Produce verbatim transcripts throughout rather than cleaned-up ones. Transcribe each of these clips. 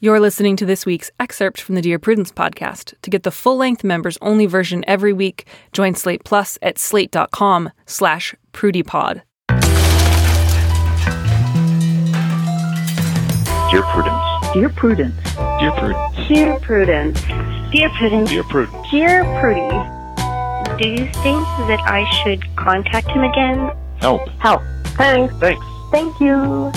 You're listening to this week's excerpt from the Dear Prudence podcast. To get the full-length members-only version every week, join Slate Plus at slate.com slash prudypod. Dear Prudence. Dear Prudence. Dear Prudence. Dear Prudence. Dear Prudence. Dear Prudence. Dear Prudy. Do you think that I should contact him again? Help. Help. Thanks. Thanks. Thank you.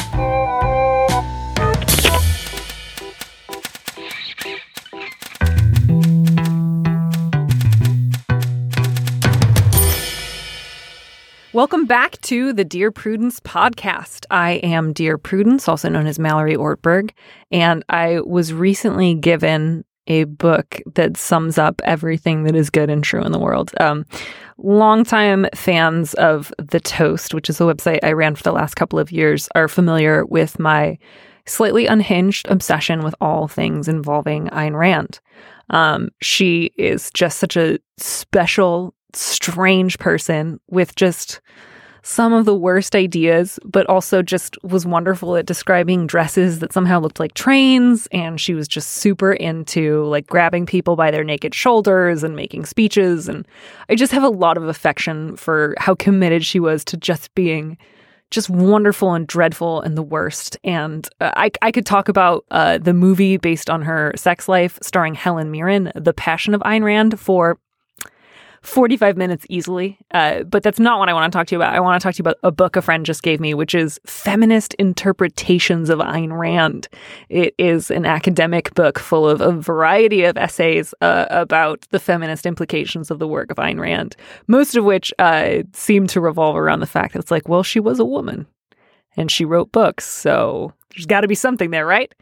Welcome back to the Dear Prudence podcast. I am Dear Prudence, also known as Mallory Ortberg, and I was recently given a book that sums up everything that is good and true in the world. Um, longtime fans of The Toast, which is a website I ran for the last couple of years, are familiar with my slightly unhinged obsession with all things involving Ayn Rand. Um, she is just such a special, strange person with just some of the worst ideas, but also just was wonderful at describing dresses that somehow looked like trains. And she was just super into like grabbing people by their naked shoulders and making speeches. And I just have a lot of affection for how committed she was to just being just wonderful and dreadful and the worst. And uh, I, I could talk about uh, the movie based on her sex life starring Helen Mirren, The Passion of Ayn Rand, for forty-five minutes easily. Uh, but that's not what I want to talk to you about. I want to talk to you about a book a friend just gave me, which is Feminist Interpretations of Ayn Rand. It is an academic book full of a variety of essays uh, about the feminist implications of the work of Ayn Rand, most of which uh, seem to revolve around the fact that it's like, well, she was a woman and she wrote books, so there's got to be something there, right?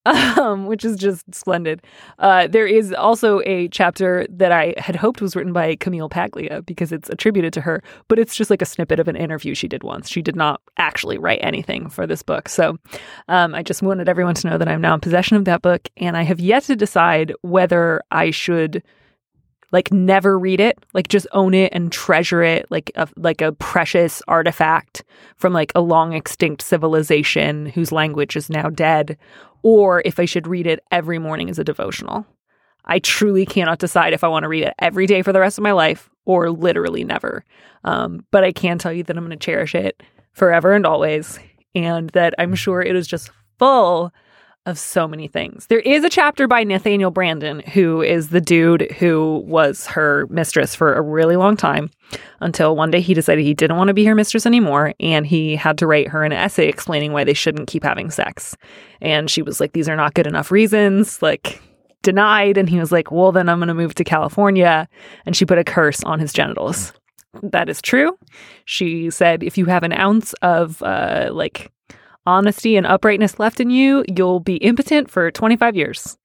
Um, which is just splendid. Uh, there is also a chapter that I had hoped was written by Camille Paglia because it's attributed to her, but it's just like a snippet of an interview she did once. She did not actually write anything for this book. So um, I just wanted everyone to know that I'm now in possession of that book, and I have yet to decide whether I should like never read it, like just own it and treasure it like a, like a precious artifact from like a long extinct civilization whose language is now dead, or if I should read it every morning as a devotional. I truly cannot decide if I want to read it every day for the rest of my life or literally never. Um, but I can tell you that I'm going to cherish it forever and always, and that I'm sure it is just full of so many things. There is a chapter by Nathaniel Branden, who is the dude who was her mistress for a really long time, until one day he decided he didn't want to be her mistress anymore, and he had to write her an essay explaining why they shouldn't keep having sex. And she was like, these are not good enough reasons, like denied. And he was like, well, then I'm going to move to California. And she put a curse on his genitals. That is true. She said, if you have an ounce of uh, like honesty and uprightness left in you, you'll be impotent for twenty-five years.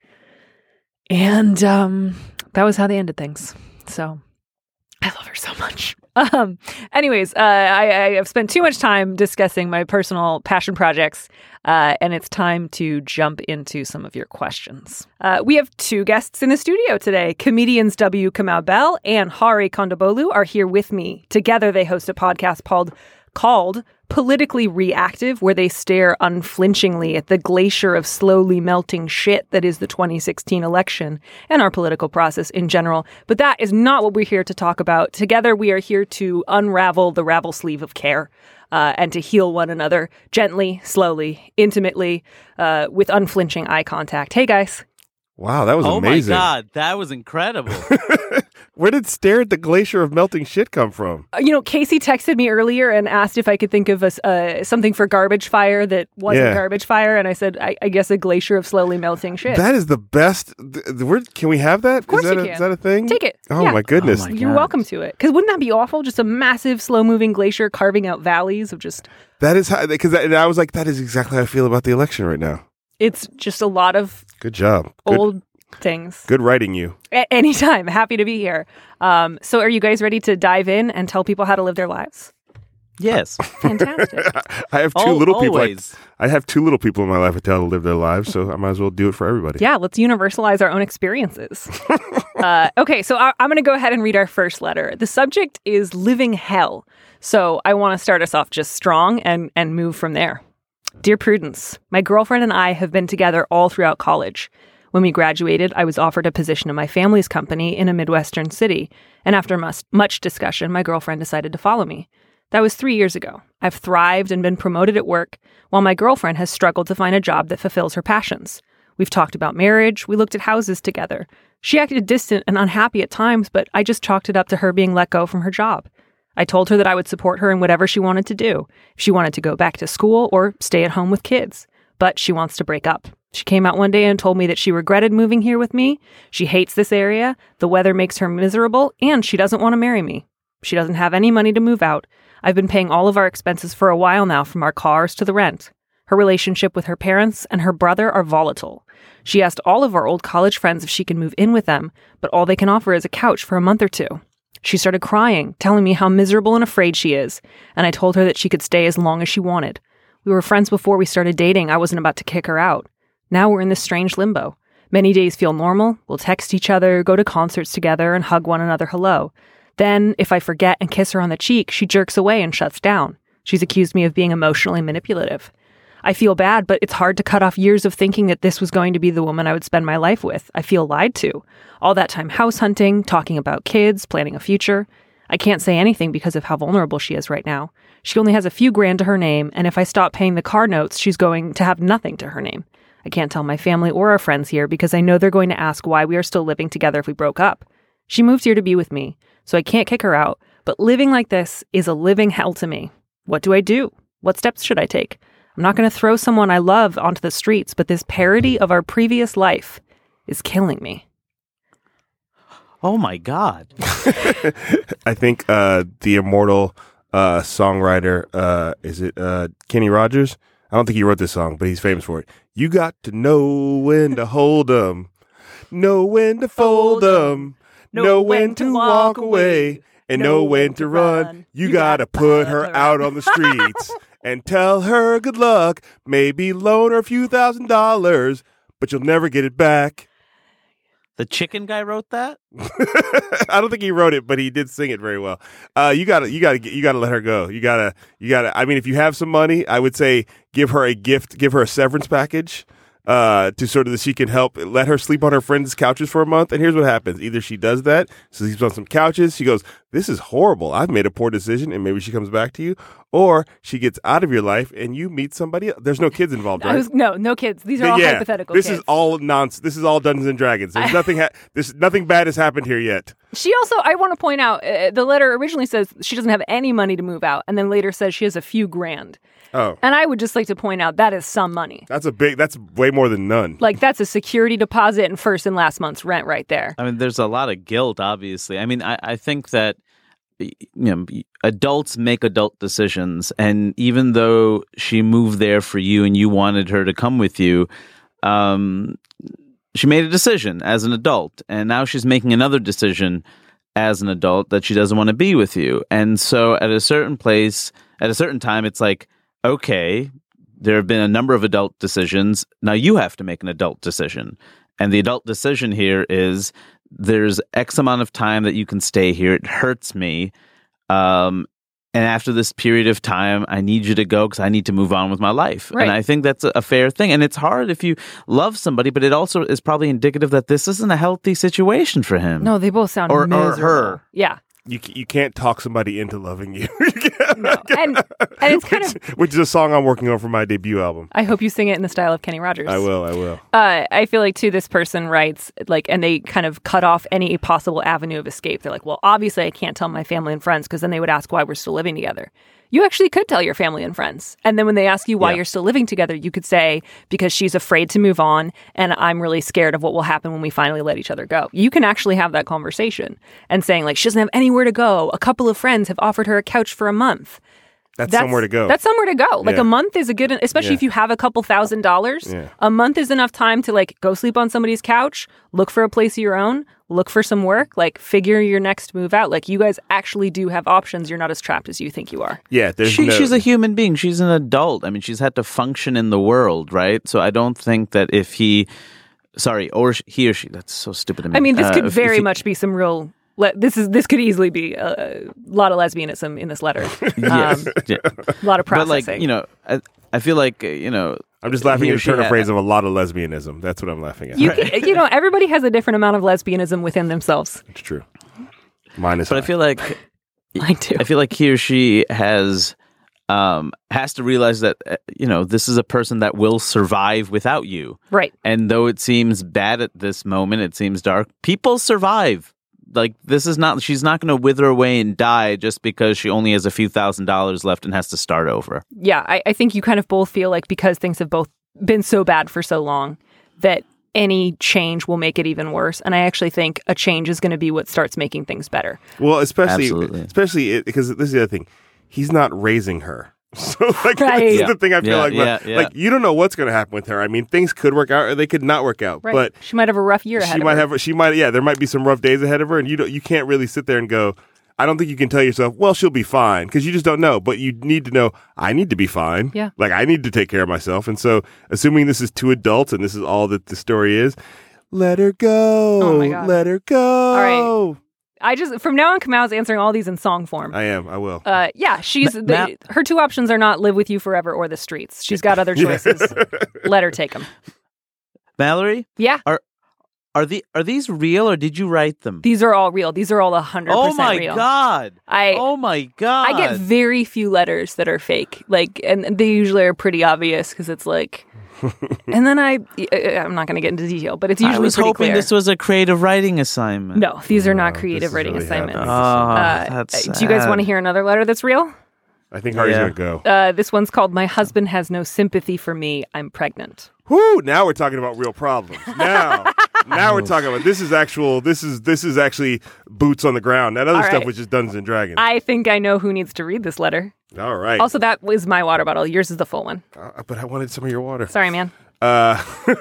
And um, that was how they ended things. So I love her so much. Um, anyways, uh, I, I have spent too much time discussing my personal passion projects, uh, and it's time to jump into some of your questions. Uh, we have two guests in the studio today. Comedians W. Kamau Bell and Hari Kondabolu are here with me. Together, they host a podcast called called Politically Reactive, where they stare unflinchingly at the glacier of slowly melting shit that is the twenty sixteen election and our political process in general. But that is not what we're here to talk about. Together, we are here to unravel the ravel sleeve of care uh, and to heal one another gently, slowly, intimately, uh, with unflinching eye contact. Hey, guys. Wow, that was oh amazing. Oh, my God. That was incredible. Where did stare at the glacier of melting shit come from? Uh, you know, Casey texted me earlier and asked if I could think of a, uh, something for garbage fire that wasn't Yeah. garbage fire. And I said, I, I guess a glacier of slowly melting shit. That is the best. th- th- where- Can we have that? Of course is that you a, can. Is that a thing? Take it. Oh, Yeah. my goodness. Oh, my You're God. welcome to it. Because wouldn't that be awful? Just a massive, slow-moving glacier carving out valleys of just... That is how, because I was like, that is exactly how I feel about the election right now. It's just a lot of Good job. Good, old things. good writing you. A- anytime. Happy to be here. Um, so are you guys ready to dive in and tell people how to live their lives? Yes. Fantastic. I have two Al- little people. I, always. I have two little people in my life I tell to live their lives, so I might as well do it for everybody. Yeah, let's universalize our own experiences. uh, okay, so I- I'm going to go ahead and read our first letter. The subject is living hell. So I want to start us off just strong and, and move from there. Dear Prudence, my girlfriend and I have been together all throughout college. When we graduated, I was offered a position in my family's company in a Midwestern city, and after much, much discussion, my girlfriend decided to follow me. That was three years ago. I've thrived and been promoted at work, while my girlfriend has struggled to find a job that fulfills her passions. We've talked about marriage, we looked at houses together. She acted distant and unhappy at times, but I just chalked it up to her being let go from her job. I told her that I would support her in whatever she wanted to do, if she wanted to go back to school or stay at home with kids. But she wants to break up. She came out one day and told me that she regretted moving here with me, she hates this area, the weather makes her miserable, and she doesn't want to marry me. She doesn't have any money to move out. I've been paying all of our expenses for a while now, from our cars to the rent. Her relationship with her parents and her brother are volatile. She asked all of our old college friends if she can move in with them, but all they can offer is a couch for a month or two. She started crying, telling me how miserable and afraid she is, and I told her that she could stay as long as she wanted. We were friends before we started dating. I wasn't about to kick her out. Now we're in this strange limbo. Many days feel normal. We'll text each other, go to concerts together, and hug one another hello. Then, if I forget and kiss her on the cheek, she jerks away and shuts down. She's accused me of being emotionally manipulative. I feel bad, but it's hard to cut off years of thinking that this was going to be the woman I would spend my life with. I feel lied to. All that time house hunting, talking about kids, planning a future. I can't say anything because of how vulnerable she is right now. She only has a few grand to her name, and if I stop paying the car notes, she's going to have nothing to her name. I can't tell my family or our friends here because I know they're going to ask why we are still living together if we broke up. She moved here to be with me, so I can't kick her out, but living like this is a living hell to me. What do I do? What steps should I take? I'm not going to throw someone I love onto the streets, but this parody of our previous life is killing me. Oh, my God. I think uh, the immortal uh, songwriter, uh, is it uh, Kenny Rogers? I don't think he wrote this song, but he's famous for it. You got to know when to hold 'em, know when to fold 'em, know when to walk away, and know when to run. You got to put her out on the streets and tell her good luck, maybe loan her a few thousand dollars, but you'll never get it back. The chicken guy wrote that? I don't think he wrote it, but he did sing it very well. Uh, you gotta, you gotta, you gotta let her go. You gotta, you gotta. I mean, if you have some money, I would say give her a gift, give her a severance package, uh, to sort of that she can help. Let her sleep on her friends' couches for a month. And here's what happens: either she does that, so sleeps on some couches. She goes, "This is horrible. I've made a poor decision," and maybe she comes back to you, or she gets out of your life and you meet somebody else. There's no kids involved, right? I was, no, no kids. These are all yeah, hypothetical This kids. is all nonsense. This is all Dungeons and Dragons. There's nothing. Ha- this nothing bad has happened here yet. She also, I want to point out, uh, the letter originally says she doesn't have any money to move out, and then later says she has a few grand. Oh. And I would just like to point out that is some money. That's a big, that's way more than none. Like, that's a security deposit and first and last month's rent right there. I mean, there's a lot of guilt, obviously. I mean, I, I think that, you know, adults make adult decisions. And even though she moved there for you and you wanted her to come with you, um, she made a decision as an adult. And now she's making another decision as an adult that she doesn't want to be with you. And so at a certain place, at a certain time, it's like, okay, there have been a number of adult decisions. Now you have to make an adult decision. And the adult decision here is there's X amount of time that you can stay here. It hurts me. Um, and after this period of time, I need you to go because I need to move on with my life. Right. And I think that's a, a fair thing. And it's hard if you love somebody, but it also is probably indicative that this isn't a healthy situation for him. No, they both sound Or- or miserable. her. Yeah. You you can't talk somebody into loving you. No. And, and it's kind which, of, which is a song I'm working on for my debut album. I hope you sing it in the style of Kenny Rogers. I will, I will. Uh, I feel like, too, this person writes, like, and they kind of cut off any possible avenue of escape. They're like, well, obviously I can't tell my family and friends because then they would ask why we're still living together. You actually could tell your family and friends. And then when they ask you why Yeah. you're still living together, you could say, because she's afraid to move on and I'm really scared of what will happen when we finally let each other go. You can actually have that conversation and saying, like, she doesn't have anywhere to go. A couple of friends have offered her a couch for a month. That's, somewhere to go. That's somewhere to go. Like Yeah. a month is a good, especially Yeah. if you have a couple thousand dollars. Yeah. A month is enough time to like go sleep on somebody's couch, look for a place of your own, look for some work, like figure your next move out. Like you guys actually do have options. You're not as trapped as you think you are. yeah, there's She, no, She's a human being. She's an adult. I mean, she's had to function in the world, right? So I don't think that if he, sorry, or sh- he or she, that's so stupid to me. I mean, this Uh, could if- very if he- much be some real. Le- this is this could easily be a, a lot of lesbianism in this letter. Yes, Um, yeah. a lot of But processing. like, you know, I, I feel like, uh, you know, I'm just laughing he at or the she turn of had- phrase of a lot of lesbianism. That's what I'm laughing at. You, can, you know, everybody has a different amount of lesbianism within themselves. It's true. Mine is But I high. feel like I do. I feel like he or she has um, has to realize that uh, you know this is a person that will survive without you. Right. And though it seems bad at this moment, it seems dark. People survive. Like this is not. She's not going to wither away and die just because she only has a few thousand dollars left and has to start over. Yeah, I, I think you kind of both feel like because things have both been so bad for so long that any change will make it even worse. And I actually think a change is going to be what starts making things better. Well, especially, Absolutely. especially it, because this is the other thing. He's not raising her. So, like, Right. this is Yeah. the thing I feel Yeah, like, yeah, yeah. like, you don't know what's going to happen with her. I mean, things could work out or they could not work out. Right. But she might have a rough year ahead she of might her. have, she might, yeah, there might be some rough days ahead of her. And you don't, you can't really sit there and go, I don't think you can tell yourself, well, she'll be fine, because you just don't know. But you need to know, I need to be fine. Yeah. Like, I need to take care of myself. And so, assuming this is two adults and this is all that the story is, let her go. Oh, my God. Let her go. All right. I just, from now on, Kamau's answering all these in song form. I am. I will. Uh, yeah, she's Ma- the, Ma- her two options are not live with you forever or the streets. She's got other choices. Let her take them. Mallory, Yeah, are the are these real or did you write them? these are all real. These are all one hundred percent Oh my real. god! I oh my god! I get very few letters that are fake. Like, and they usually are pretty obvious because it's like, and then I, I'm not going to get into detail, but it's usually I was pretty hoping clear. this was a creative writing assignment. No, these are not No, creative this is writing really assignments. happening. Oh, Uh, that's do you guys sad. want to hear another letter that's real? I think Hardy's Yeah. going to go. Uh, this one's called "My Husband Has No Sympathy for Me. I'm Pregnant." Whoo! Now we're talking about real problems. Now, now we're talking about this is actual. This is this is actually boots on the ground. That other All stuff right. was just Dungeons and Dragons. I think I know who needs to read this letter. All right. Also, that was my water bottle. Yours is the full one. Uh, but I wanted some of your water. Sorry, man. Uh,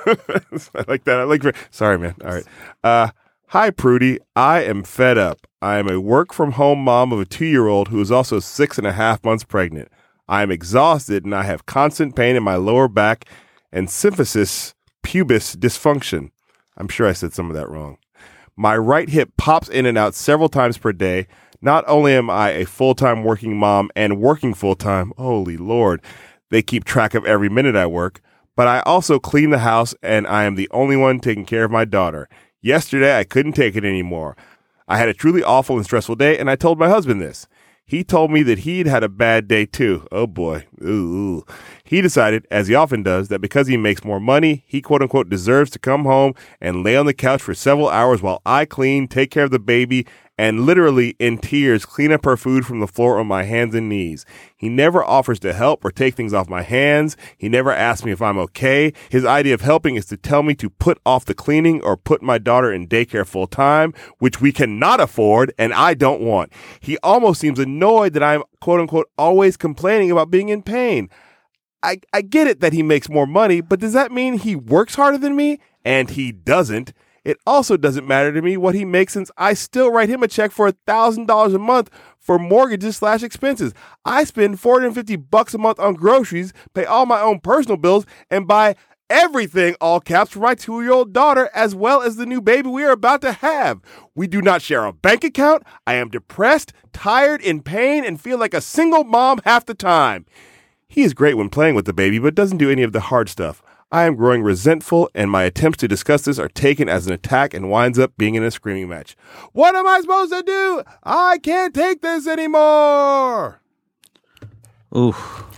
I like that. I like. Sorry, man. All right. Uh, hi, Prudy. I am fed up. I am a work from home mom of a two year old who is also six and a half months pregnant. I am exhausted and I have constant pain in my lower back and symphysis pubis dysfunction. I'm sure I said some of that wrong. My right hip pops in and out several times per day. Not only am I a full time working mom and working full time, holy Lord, they keep track of every minute I work. But I also clean the house, and I am the only one taking care of my daughter. Yesterday, I couldn't take it anymore. I had a truly awful and stressful day, and I told my husband this. He told me that he'd had a bad day, too. Oh, boy. Ooh, ooh. He decided, as he often does, that because he makes more money, he quote-unquote deserves to come home and lay on the couch for several hours while I clean, take care of the baby, and literally, in tears, clean up her food from the floor on my hands and knees. He never offers to help or take things off my hands. He never asks me if I'm okay. His idea of helping is to tell me to put off the cleaning or put my daughter in daycare full time, which we cannot afford and I don't want. He almost seems annoyed that I'm, quote unquote, always complaining about being in pain. I, I get it that he makes more money, but does that mean he works harder than me? And he doesn't. It also doesn't matter to me what he makes since I still write him a check for one thousand dollars a month for mortgages slash expenses. I spend four hundred fifty bucks a month on groceries, pay all my own personal bills, and buy everything, all caps, for my two-year-old daughter as well as the new baby we are about to have. We do not share a bank account. I am depressed, tired, in pain, and feel like a single mom half the time. He is great when playing with the baby, but doesn't do any of the hard stuff. I am growing resentful, and my attempts to discuss this are taken as an attack and winds up being in a screaming match. What am I supposed to do? I can't take this anymore. Ooh.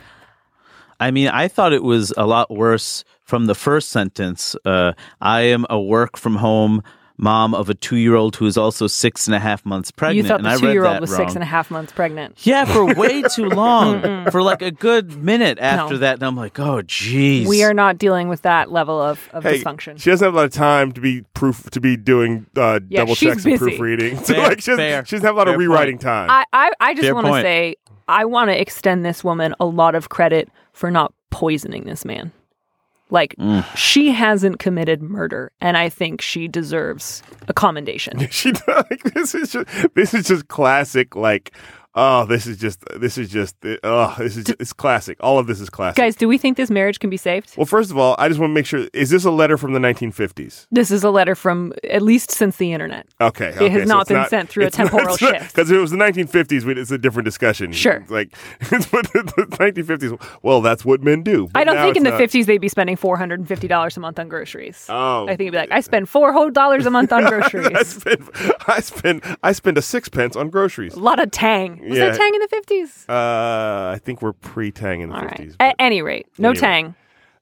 I mean, I thought it was a lot worse from the first sentence. Uh, I am a work from home mom of a two-year-old who is also six and a half months pregnant. You thought and the I read two-year-old that was wrong. six and a half months pregnant. Yeah, for way too long. For like a good minute after No. that. And I'm like, oh, geez. We are not dealing with that level of, of Hey, dysfunction. she doesn't have a lot of time to be proof to be doing uh, Yeah, double she's checks and busy. proofreading. So, Fair, like, she, doesn't, fair. she doesn't have a lot of Fair rewriting point. time. I, I, I just Fair want to point. say, I want to extend this woman a lot of credit for not poisoning this man. Like, Mm. she hasn't committed murder, and I think she deserves a commendation. She like this is just this is just classic like Oh, this is just, this is just, oh, this is, just, it's classic. All of this is classic. Guys, do we think this marriage can be saved? Well, first of all, I just want to make sure, is this a letter from the nineteen fifties? This is a letter from at least since the internet. Okay. okay It has so not it's been not, sent through a temporal shift. Because if it was the nineteen fifties, it's a different discussion. Sure. Like, but the nineteen fifties, well, that's what men do. But I don't now think in it's the not. fifties they'd be spending four hundred fifty dollars a month on groceries. Oh. I think it'd be like, I spend four whole dollars a month on groceries. I spend, I spend, I spend a sixpence on groceries. A lot of Tang. Was Yeah. there Tang in the fifties? Uh, I think we're pre-Tang in the All fifties. right. At any rate, no Anyway. Tang.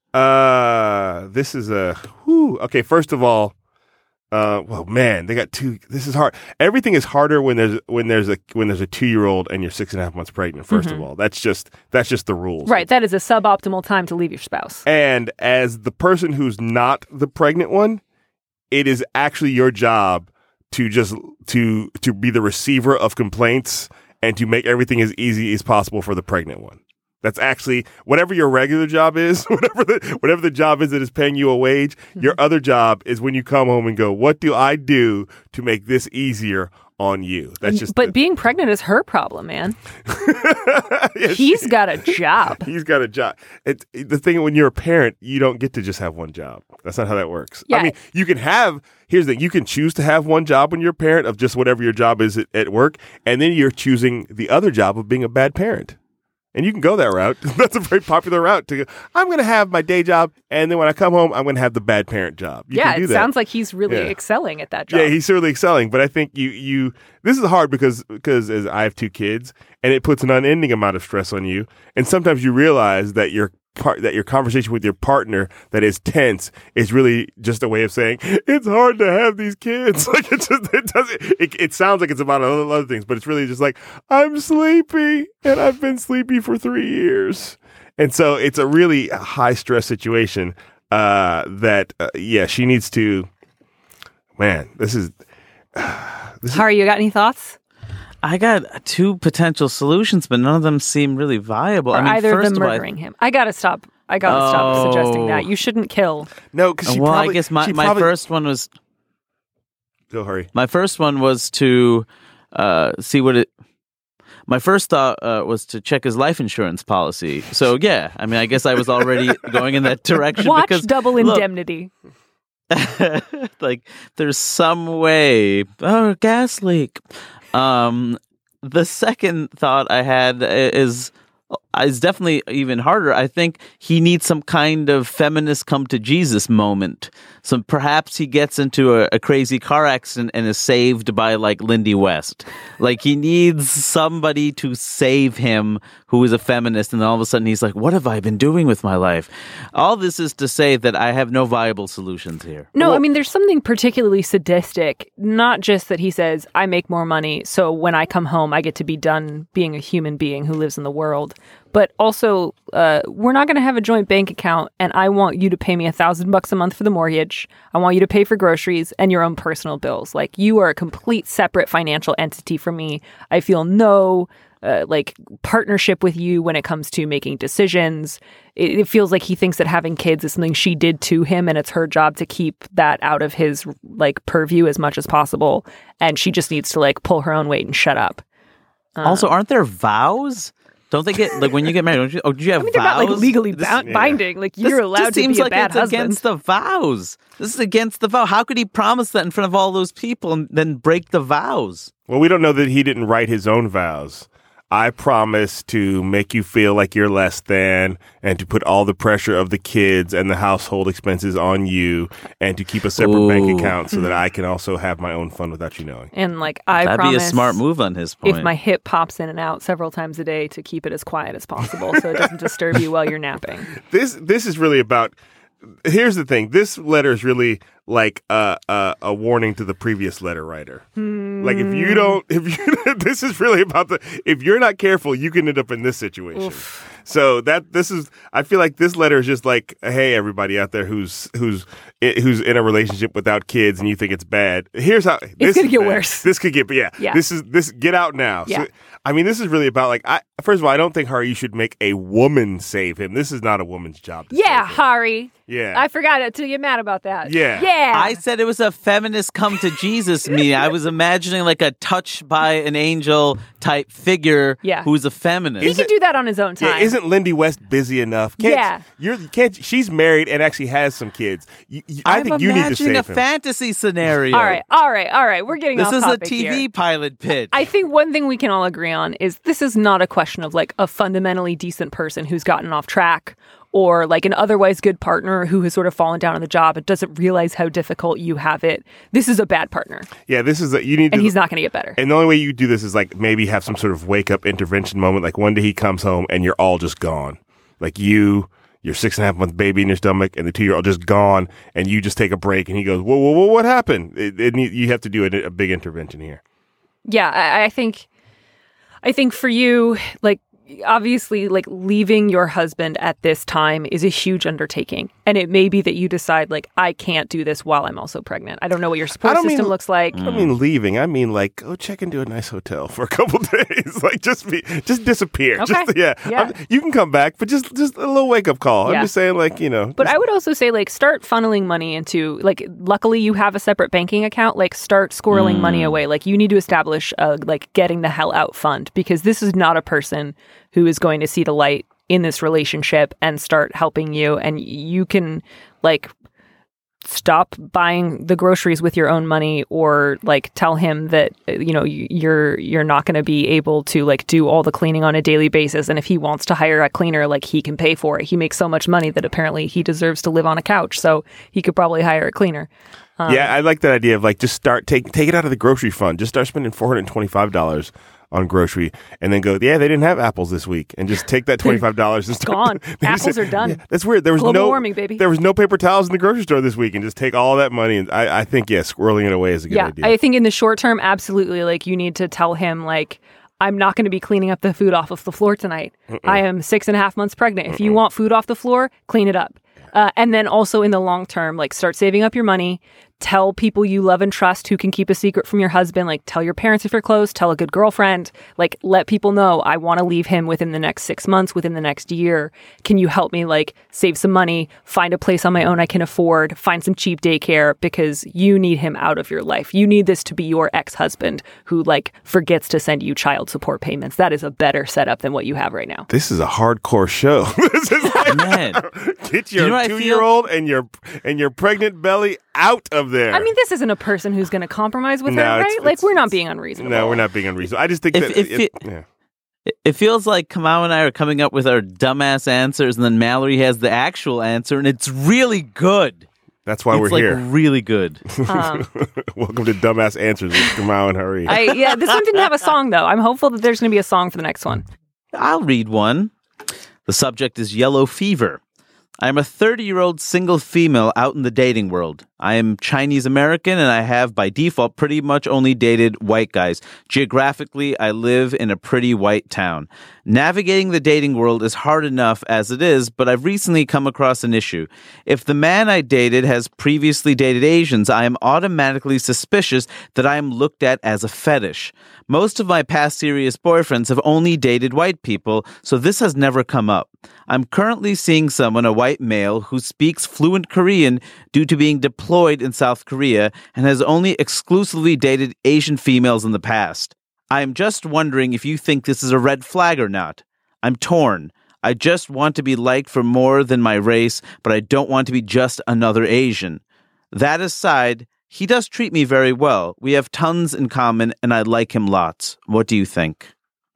Uh, this is a whew. Okay, first of all, uh, well, man, they got two. This is hard. Everything is harder when there's when there's a when there's a two year old and you're six and a half months pregnant. First of all, that's just that's just the rules, Right. That is a suboptimal time to leave your spouse. And as the person who's not the pregnant one, it is actually your job to just to to be the receiver of complaints and to make everything as easy as possible for the pregnant one. That's actually whatever your regular job is, whatever the whatever the job is that is paying you a wage. Mm-hmm. Your other job is when you come home and go, "What do I do to make this easier on you?" That's just. But the, being pregnant is her problem, man. Yeah, He's she- got a job. He's got a job. It's the thing when you're a parent, you don't get to just have one job. That's not how that works. Yeah. I mean, you can have. Here's the thing: you can choose to have one job when you're a parent of just whatever your job is at, at work, and then you're choosing the other job of being a bad parent. And you can go that route. That's a very popular route to go. I'm going to have my day job, and then when I come home, I'm going to have the bad parent job. You yeah, can do it that. sounds like he's really Yeah. excelling at that job. Yeah, he's certainly excelling. But I think you you this is hard because because as I have two kids, and it puts an unending amount of stress on you. And sometimes you realize that your part that your conversation with your partner that is tense is really just a way of saying it's hard to have these kids. Like it just it doesn't. It, it sounds like it's about other, other things, but it's really just like I'm sleepy and I've been sleepy for three years, and so it's a really high stress situation. Uh, that uh, yeah, she needs to. Man, this is. Hari, you got any thoughts? I got two potential solutions, but none of them seem really viable. Or I mean, either of first them all, I- murdering him? I gotta stop. I gotta stop Oh. suggesting that. You shouldn't kill. No, because she well, probably. I guess my, she my probably, first one was Go hurry. my first one was to uh, see what it. My first thought uh, was to check his life insurance policy. So yeah, I mean, I guess I was already going in that direction. Watch because, Double look, Indemnity. like there's some way. Oh, gas leak. Um, the second thought I had is is definitely even harder. I think he needs some kind of feminist come to Jesus moment. So perhaps he gets into a, a crazy car accident and is saved by like Lindy West. Like he needs somebody to save him who is a feminist, and then all of a sudden he's like, what have I been doing with my life? All this is to say that I have no viable solutions here. No, I mean, there's something particularly sadistic, not just that he says, I make more money, so when I come home, I get to be done being a human being who lives in the world. But also, uh, we're not going to have a joint bank account, and I want you to pay me a thousand bucks a month for the mortgage. I want you to pay for groceries and your own personal bills. Like, you are a complete separate financial entity from me. I feel no uh, like partnership with you when it comes to making decisions. It, it feels like he thinks that having kids is something she did to him, and it's her job to keep that out of his like purview as much as possible. And she just needs to like pull her own weight and shut up. Uh, Also, aren't there vows? Don't they get like when you get married? Don't you? Oh, do you have I mean, they're vows? not like legally This- bound, yeah. binding. Like This you're allowed just to seems be a like bad it's husband. against the vows. This is against the vow. How could he promise that in front of all those people and then break the vows? Well, we don't know that he didn't write his own vows. I promise to make you feel like you're less than, and to put all the pressure of the kids and the household expenses on you, and to keep a separate Ooh. bank account so that I can also have my own fun without you knowing. And like I That'd promise, be a smart move on his point. if my hip pops in and out several times a day, to keep it as quiet as possible so it doesn't disturb you while you're napping. This this is really about. Here's the thing. This letter is really like a a, a warning to the previous letter writer. Like if you don't, if you, this is really about the. If you're not careful, you can end up in this situation. So that this is, I feel like this letter is just like, hey, everybody out there who's who's who's in a relationship without kids and you think it's bad. Here's how this gonna is get bad. worse. This could get, yeah, Yeah. This is this get out now. Yeah. So, I mean, this is really about like, I first of all, I don't think Hari, you should make a woman save him. This is not a woman's job. To Yeah, save him. Hari. Yeah. I forgot it till you're mad about that. Yeah. Yeah. I said it was a feminist come to Jesus me. I was imagining like a touch by an angel type figure Yeah. who's a feminist. he can do that on his own time. Yeah, isn't Lindy West busy enough? Can't, Yeah. You're, you can't, she's married and actually has some kids. You, you, I I'm think you need to imagining save a him. fantasy scenario. all right, all right, all right. We're getting This off is a topic T V here. pilot pitch. I think one thing we can all agree on is this is not a question of like a fundamentally decent person who's gotten off track or like an otherwise good partner who has sort of fallen down on the job and doesn't realize how difficult you have it. This is a bad partner, Yeah, this is a, you need and to. he's not going to get better. And the only way you do this is like maybe have some sort of wake up intervention moment. Like one day he comes home and you're all just gone. Like you, your six and a half month baby in your stomach, and the two year old just gone, and you just take a break, and he goes, "Whoa, whoa, whoa! What happened?" It, it need, you have to do a, a big intervention here. Yeah, I, I think, I think for you, like obviously, like leaving your husband at this time is a huge undertaking, and it may be that you decide like I can't do this while I'm also pregnant. I don't know what your I support don't system mean- looks like. I don't mean leaving. I mean like go check into a nice hotel for a couple days. Like just be, just disappear. Okay. Just, yeah, Yeah. I'm- you can come back, but just just a little wake up call. Yeah. I'm just saying, like you know. But just- I would also say, like, start funneling money into, like, luckily you have a separate banking account. Like, start squirreling money away. Like, you need to establish a, like, getting the hell out fund because this is not a person who is going to see the light in this relationship and start helping you. And you can, like, stop buying the groceries with your own money or like tell him that you know you're you're not going to be able to like do all the cleaning on a daily basis, and if he wants to hire a cleaner, like he can pay for it. He makes so much money that apparently he deserves to live on a couch, so he could probably hire a cleaner. Um, yeah, I like that idea of like just start take take it out of the grocery fund. Just start spending four hundred twenty five dollars on grocery, and then go, yeah, they didn't have apples this week, and just take that twenty five dollars and start. Gone. Apples are done. Yeah, that's weird. There was Global no warming, baby. There was no paper towels in the grocery store this week, and just take all that money. And I, I think yeah, squirreling it away is a good yeah, idea. I think in the short term, absolutely. Like you need to tell him like, I'm not going to be cleaning up the food off of the floor tonight. Mm-mm. I am six and a half months pregnant. If Mm-mm. you want food off the floor, clean it up. Uh, and then also in the long term, like start saving up your money. Tell people you love and trust who can keep a secret from your husband. Like tell your parents if you're close, tell a good girlfriend, like let people know I want to leave him within the next six months, within the next year. Can you help me like save some money, find a place on my own I can afford, find some cheap daycare because you need him out of your life. You need this to be your ex-husband who like forgets to send you child support payments. That is a better setup than what you have right now. This is a hardcore show. This is like, Man. Get your You know what I two year old and your and your pregnant belly out of there. I mean, this isn't a person who's going to compromise with No, her, it's- right? Like, it's- we're not being unreasonable. no, we're not being unreasonable. I just think If- that if it, it- yeah. It feels like Kamau and I are coming up with our dumbass answers, and then Mallory has the actual answer, and it's really good. That's why it's we're like here. really good. Um, Welcome to Dumbass Answers with Kamau and Hari. I, yeah, this one didn't have a song, though. I'm hopeful that there's going to be a song for the next one. I'll read one. The subject is yellow fever. I am a thirty-year-old single female out in the dating world. I am Chinese American, and I have, by default, pretty much only dated white guys. Geographically, I live in a pretty white town. Navigating the dating world is hard enough as it is, but I've recently come across an issue. If the man I dated has previously dated Asians, I am automatically suspicious that I am looked at as a fetish. Most of my past serious boyfriends have only dated white people, so this has never come up. I'm currently seeing someone, a white male, who speaks fluent Korean due to being deployed in South Korea and has only exclusively dated Asian females in the past. I am just wondering if you think this is a red flag or not. I'm torn. I just want to be liked for more than my race, but I don't want to be just another Asian. That aside, he does treat me very well. We have tons in common, and I like him lots. What do you think?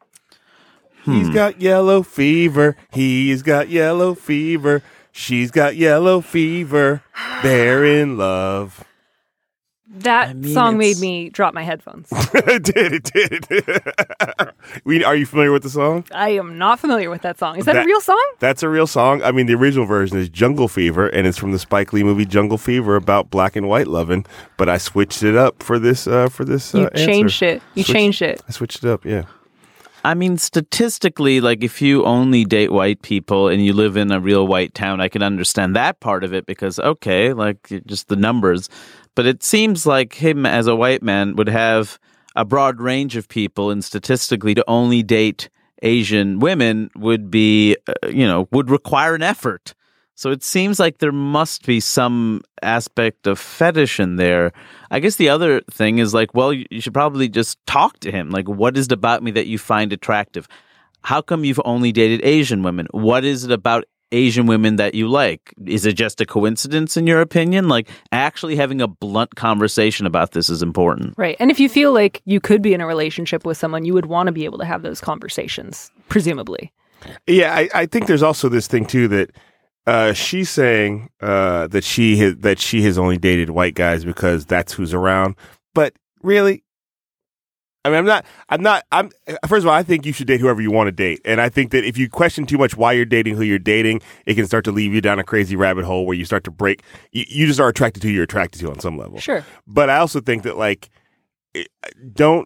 He's got yellow fever. He's got yellow fever. She's got yellow fever. They're in love. That I mean, song made it's- me drop my headphones. It did. It did. we, are you familiar with the song? I am not familiar with that song. Is that, That- a real song? That's a real song. I mean, the original version is Jungle Fever, and it's from the Spike Lee movie Jungle Fever about black and white loving. But I switched it up for this. Uh, for this, uh, You answer. changed it. You Switched- changed it. I switched it up. Yeah. I mean, statistically, like if you only date white people and you live in a real white town, I can understand that part of it because, okay, like just the numbers. But it seems like him as a white man would have a broad range of people, and statistically to only date Asian women would be, uh, you know, would require an effort. So it seems like there must be some aspect of fetish in there. I guess the other thing is like, well, you should probably just talk to him. Like, what is it about me that you find attractive? How come you've only dated Asian women? What is it about Asian women that you like? Is it just a coincidence in your opinion? Like, actually having a blunt conversation about this is important. Right. And if you feel like you could be in a relationship with someone, you would want to be able to have those conversations, presumably. Yeah, I, I think there's also this thing too that uh, she's saying uh, that she has, that she has only dated white guys because that's who's around. But really, I mean, I'm not. I'm not. I'm. First of all, I think you should date whoever you want to date, and I think that if you question too much why you're dating who you're dating, it can start to lead you down a crazy rabbit hole where you start to break. You, you just are attracted to who you're attracted to on some level. Sure. But I also think that like, don't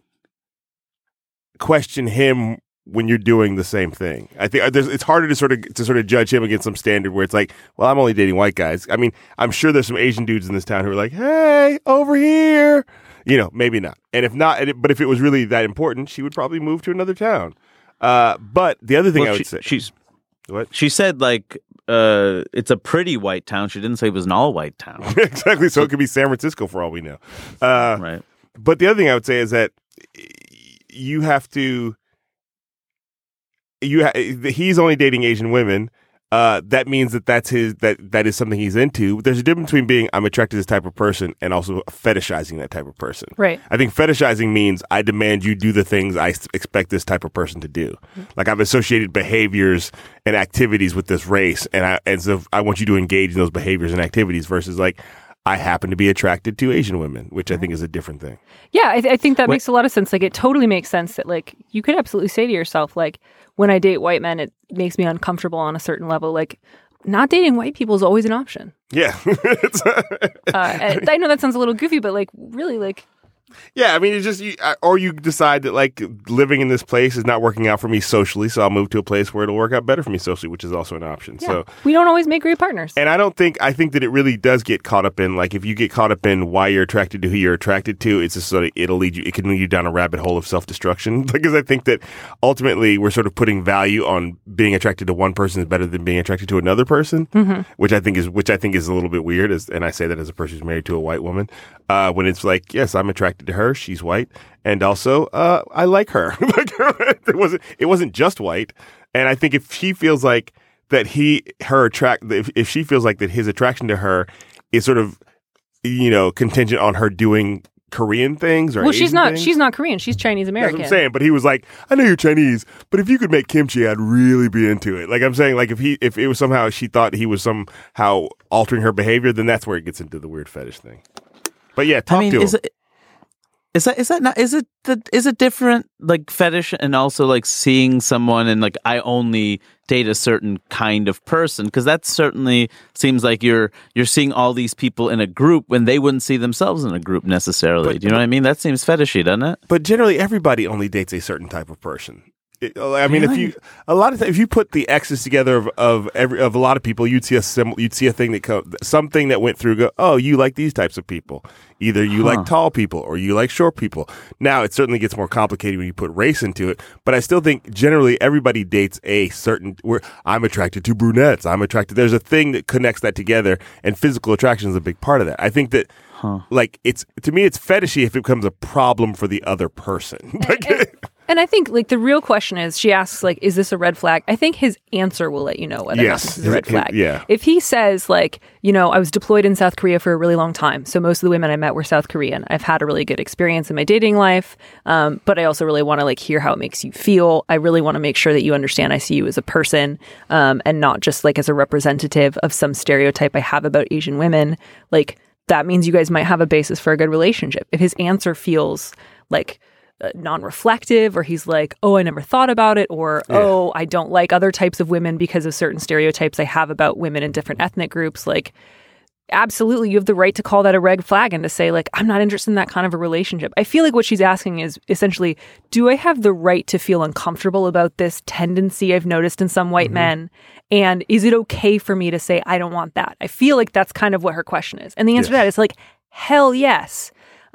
question him when you're doing the same thing. I think there's, it's harder to sort of to sort of judge him against some standard where it's like, well, I'm only dating white guys. I mean, I'm sure there's some Asian dudes in this town who are like, hey, over here. You know, maybe not. And if not, but if it was really that important, she would probably move to another town. Uh, but the other thing well, I would she, say, she's what she said, like uh, it's a pretty white town. She didn't say it was an all white town. Exactly. So it could be San Francisco for all we know. Uh, right. But the other thing I would say is that you have to. You ha- he's only dating Asian women. Uh, that means that that's his that that is something he's into. There's a difference between being I'm attracted to this type of person and also fetishizing that type of person. Right. I think fetishizing means I demand you do the things I s- expect this type of person to do. Like I've associated behaviors and activities with this race, and I and so I want you to engage in those behaviors and activities versus like I happen to be attracted to Asian women, which I think is a different thing. Yeah, I, th- I think that Wait. makes a lot of sense. Like, it totally makes sense that, like, you could absolutely say to yourself, like, when I date white men, it makes me uncomfortable on a certain level. Like, not dating white people is always an option. Yeah. uh, and I know that sounds a little goofy, but, like, really, like... Yeah, I mean, it's just, you, or you decide that, like, living in this place is not working out for me socially, so I'll move to a place where it'll work out better for me socially, which is also an option. Yeah. So, we don't always make great partners. and I don't think, I think that it really does get caught up in, like, if you get caught up in why you're attracted to who you're attracted to, it's just sort of, it'll lead you, it can lead you down a rabbit hole of self-destruction. Because I think that ultimately we're sort of putting value on being attracted to one person is better than being attracted to another person, Mm-hmm. which I think is, which I think is a little bit weird. As, and I say that as a person who's married to a white woman, uh, when it's like, yes, I'm attracted to her, she's white. And also, uh, I like her. Like, it wasn't. It wasn't just white. And I think if she feels like that, he, her attract. If, if she feels like that, his attraction to her is sort of, you know, contingent on her doing Korean things or well, Asian she's not. things. She's not Korean. She's Chinese That's American. what I'm saying. But he was like, I know you're Chinese, but if you could make kimchi, I'd really be into it. Like I'm saying, like if he, if it was somehow she thought he was somehow altering her behavior, then that's where it gets into the weird fetish thing. But yeah, talk I mean, to is him. it is that is that not is it the is it different like fetish and also like seeing someone and like I only date a certain kind of person, because that certainly seems like you're you're seeing all these people in a group when they wouldn't see themselves in a group necessarily. But- Do you know what I mean? That seems fetishy, doesn't it? But generally, everybody only dates a certain type of person. It- I mean, if Really? you a lot of th- if you put the X's together of, of every of a lot of people, you'd see a sim- you'd see a thing that co- something that went through. Go, oh, you like these types of people. Either you Huh. like tall people or you like short people. Now, it certainly gets more complicated when you put race into it. But I still think generally everybody dates a certain. Where I'm attracted to brunettes. I'm attracted. There's a thing that connects that together, and physical attraction is a big part of that. I think that. Huh. Like it's to me, it's fetishy if it becomes a problem for the other person. Like, and, and I think like the real question is, she asks like, "Is this a red flag?" I think his answer will let you know whether or not Yes. this is a red His- flag. yeah. If he says like, you know, I was deployed in South Korea for a really long time, so most of the women I met were South Korean. I've had a really good experience in my dating life, um, but I also really want to like hear how it makes you feel. I really want to make sure that you understand I see you as a person, um, and not just like as a representative of some stereotype I have about Asian women. Like. That means you guys might have a basis for a good relationship. If his answer feels like uh, non-reflective, or he's like, oh, I never thought about it, or, Yeah. oh, I don't like other types of women because of certain stereotypes I have about women in different ethnic groups, like, absolutely, you have the right to call that a red flag and to say, like, I'm not interested in that kind of a relationship. I feel like what she's asking is essentially, do I have the right to feel uncomfortable about this tendency I've noticed in some white Mm-hmm. men? And is it okay for me to say, I don't want that? I feel like that's kind of what her question is. And the answer to Yes. that is like, hell yes.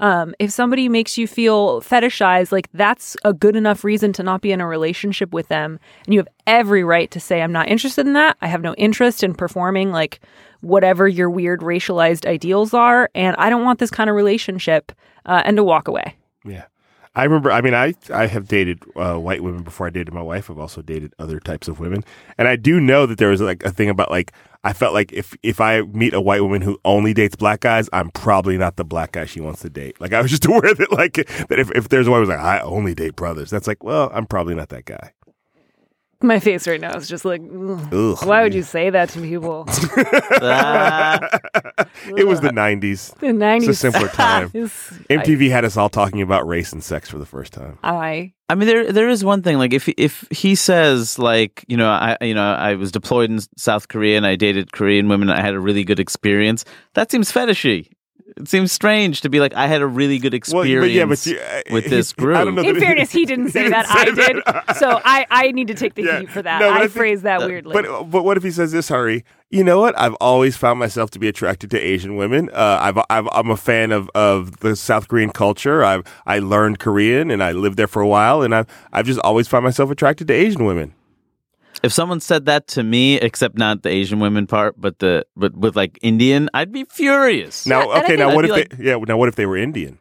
Um, if somebody makes you feel fetishized, like that's a good enough reason to not be in a relationship with them. And you have every right to say, I'm not interested in that. I have no interest in performing like whatever your weird racialized ideals are. And I don't want this kind of relationship, uh, and to walk away. Yeah. I remember, I mean, I, I have dated uh, white women before I dated my wife. I've also dated other types of women. And I do know that there was like a thing about like, I felt like if, if I meet a white woman who only dates black guys, I'm probably not the black guy she wants to date. Like I was just aware that like, that if, if there's a woman who's like, I only date brothers, that's like, well, I'm probably not that guy. My face right now is just like, ugh, Ugh, why would you say that to people? It was the nineties. The nineties. It's a simpler time. Is- M T V had us all talking about race and sex for the first time. I, I mean, there there is one thing. Like, if if he says, like, you know, I you know, I was deployed in South Korea and I dated Korean women and I had a really good experience. That seems fetishy. It seems strange to be like, I had a really good experience well, but yeah, but you, uh, with this group. I don't know in that fairness, he didn't say he that. didn't say I did. that. So I, I need to take the Yeah. heat for that. No, but I I think- phrased that uh, weirdly. But but what if he says this, Hari? You know what? I've always found myself to be attracted to Asian women. Uh, I've, I've I'm a fan of, of the South Korean culture. I've I learned Korean and I lived there for a while, and I've I've just always found myself attracted to Asian women. If someone said that to me, except not the Asian women part, but the but with like Indian, I'd be furious. Now, Yeah, and I okay, think now I'd what be if they? Yeah, now what if they were Indian?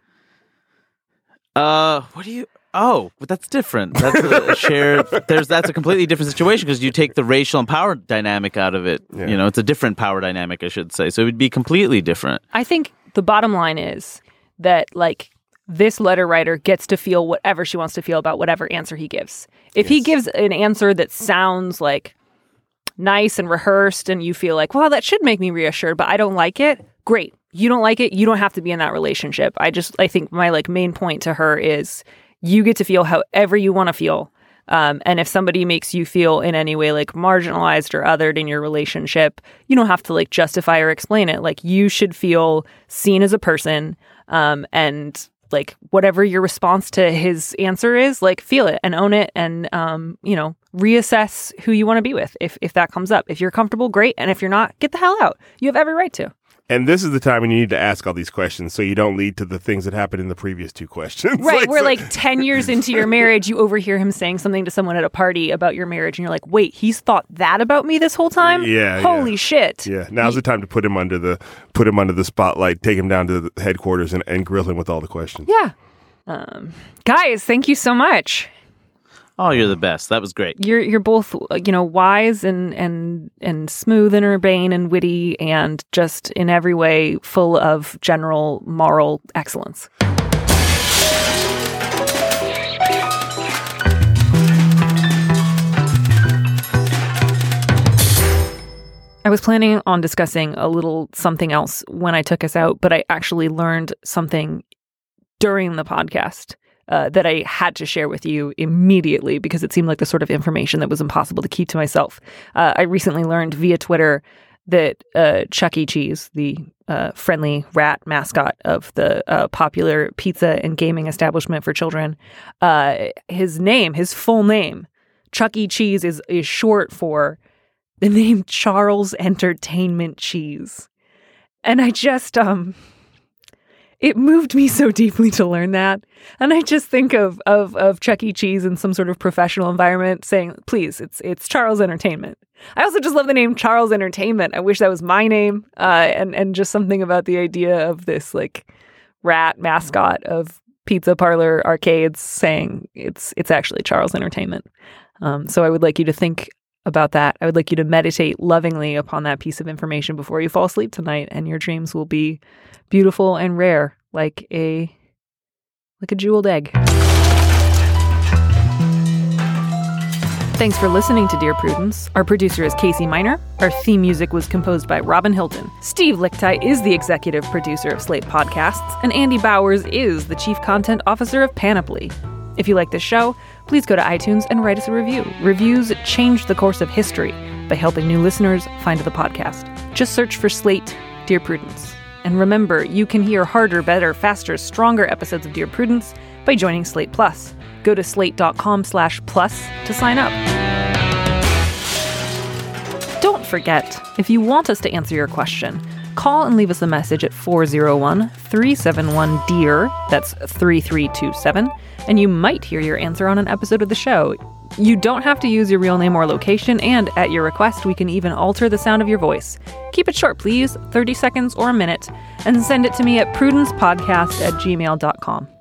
Uh, what do you? Oh, but that's different. That's a shared. There's that's a completely different situation because you take the racial and power dynamic out of it. Yeah. You know, it's a different power dynamic, I should say. So it would be completely different. I think the bottom line is that like this letter writer gets to feel whatever she wants to feel about whatever answer he gives. If he Yes. gives an answer that sounds like nice and rehearsed and you feel like, well, that should make me reassured, but I don't like it, great. You don't like it, you don't have to be in that relationship. I just, I think my like main point to her is you get to feel however you want to feel. Um, and if somebody makes you feel in any way like marginalized or othered in your relationship, you don't have to like justify or explain it. Like you should feel seen as a person, um, and like whatever your response to his answer is, like feel it and own it, and um, you know, reassess who you want to be with if if that comes up. If you're comfortable, great, and if you're not, get the hell out. You have every right to. And this is the time when you need to ask all these questions so you don't lead to the things that happened in the previous two questions. Right, where so- like ten years into your marriage, you overhear him saying something to someone at a party about your marriage, and you're like, wait, he's thought that about me this whole time? Yeah, Holy yeah. shit. Yeah, now's the time to put him under the put him under the spotlight, take him down to the headquarters, and, and grill him with all the questions. Yeah. Um, guys, thank you so much. Oh, you're the best. That was great. You're you're both uh, you know wise and and and smooth and urbane and witty and just in every way full of general moral excellence. I was planning on discussing a little something else when I took us out, but I actually learned something during the podcast uh, that I had to share with you immediately because it seemed like the sort of information that was impossible to keep to myself. Uh, I recently learned via Twitter that uh, Chuck E. Cheese, the uh, friendly rat mascot of the uh, popular pizza and gaming establishment for children, uh, his name, his full name, Chuck E. Cheese, is is short for the name Charles Entertainment Cheese. And I just, um, it moved me so deeply to learn that. And I just think of, of, of Chuck E. Cheese in some sort of professional environment saying, please, it's, it's Charles Entertainment. I also just love the name Charles Entertainment. I wish that was my name. Uh, and, and just something about the idea of this like rat mascot of pizza parlor arcades saying it's, it's actually Charles Entertainment. Um, so I would like you to think about that. I would like you to meditate lovingly upon that piece of information before you fall asleep tonight, and your dreams will be beautiful and rare, like a like a jeweled egg. Thanks for listening to Dear Prudence. Our producer is Casey Miner. Our theme music was composed by Robin Hilton. Steve Lichtai is the executive producer of Slate Podcasts, and Andy Bowers is the chief content officer of Panoply. If you like this show, please go to iTunes and write us a review. Reviews change the course of history by helping new listeners find the podcast. Just search for Slate Dear Prudence. And remember, you can hear harder, better, faster, stronger episodes of Dear Prudence by joining Slate Plus. Go to slate.com slash plus to sign up. Don't forget, if you want us to answer your question, call and leave us a message at four oh one, three seven one, D E A R, that's three three two seven, and you might hear your answer on an episode of the show. You don't have to use your real name or location, and at your request, we can even alter the sound of your voice. Keep it short, please, thirty seconds or a minute, and send it to me at prudencepodcast at gmail dot com.